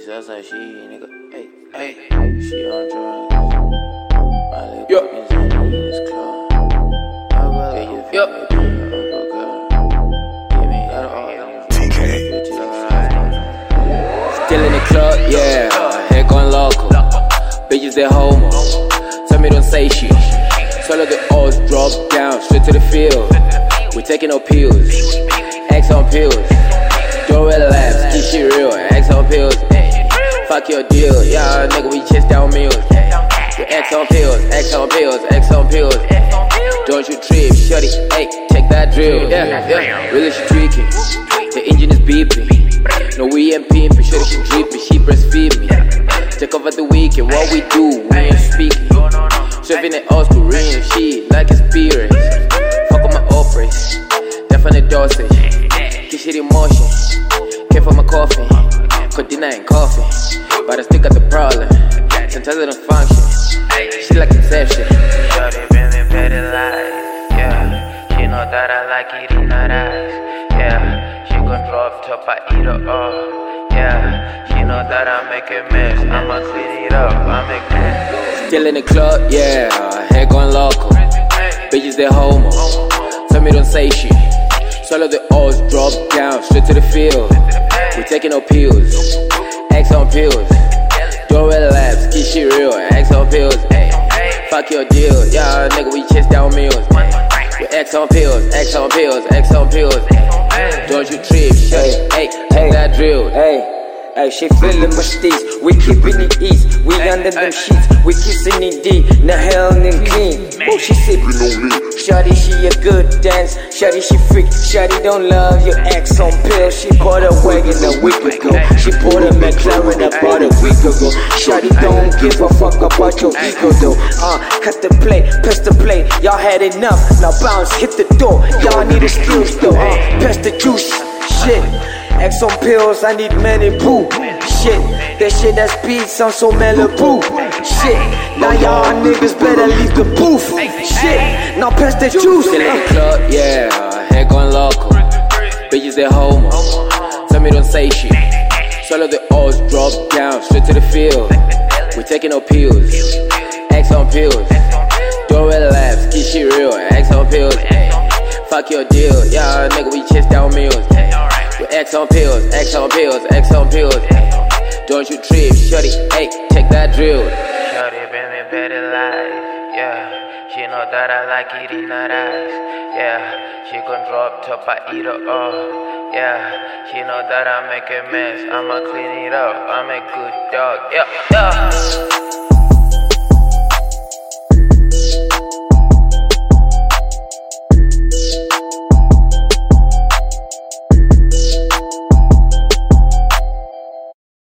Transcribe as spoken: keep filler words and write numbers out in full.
Southside, she nigga, hey, hey, she on drugs. My little Yup. bitch in this club. Get you Yup. T K. Still in the club, yeah, head going local. Bitches they homo, tell me don't say shit. Swallow the O's, drop down, straight to the field. We taking no pills, X on pills. Don't relax, keep shit real, X on pills. Fuck your deal, yeah, nigga, we chase down meals. We X on pills, X on pills, X on pills. Don't you trip, shorty, hey, take that drill. Yeah, yeah, really she tweaking, the engine is beeping. No, we ain't pimping, shorty she dripping, she breastfeed me. Take over the weekend, what we do, we ain't speaking. Shoving it all to ring, shit like a spirit. Fuck on my offers, definitely dosage. Keep shit in motion, care for my coffee. Could deny coffee, but I still got the problem. Sometimes I don't function, shit like Inception. Shorty been in better life, yeah. She know that I like eating that ass, yeah. She gon' drop top, I eat her up, yeah. She know that I make a mess, I'ma clean it up, I make it. Still in the club, yeah, head going local. Bitches they homo, tell me don't say shit. Swallow the O's, drop down, straight to the field. We taking no pills, X on pills. Don't relax, keep shit real, X on pills. Fuck your deal, yeah, nigga, we chase down meals. We X on pills, X on pills, X on pills. Don't you trip, shorty, hey, take that drill. Hey, hey, she feeling my steez. We keeping it east. We under them sheets. We kissing it deep. The hell and clean. Oh, she sipping on me. Shawty, she a good dance. Shawty, she freak. Shawty don't love your ex on pills. She bought a wagon a week ago. She bought a McLaren about a week ago. Shawty don't give a fuck about your ego though. Uh, cut the plate, press the plate. Y'all had enough. Now bounce, hit the door. Y'all need a skills though. Uh, press the juice. Shit. X on pills, I need men in poo. Shit, that shit that's beats, I'm so Malibu. Shit, now y'all niggas better leave the booth. Shit, now pass the juice. Still in the club, yeah, head going local. Bitches they homo, tell me don't say shit. Swallow the O's, drop down, straight to the field. We taking no pills, X on pills. Don't relax, keep shit real, X on pills. Fuck your deal, yeah, nigga, we chase down meals. We X on pills, X on pills, X on pills. Don't you trip, shorty, hey, take that drill. Shorty been in better life, yeah. She know that I like eating that ass, yeah. She gon' drop top, I eat her up, yeah. She know that I make a mess, I'ma clean it up, I'm a good dog, yeah, yeah.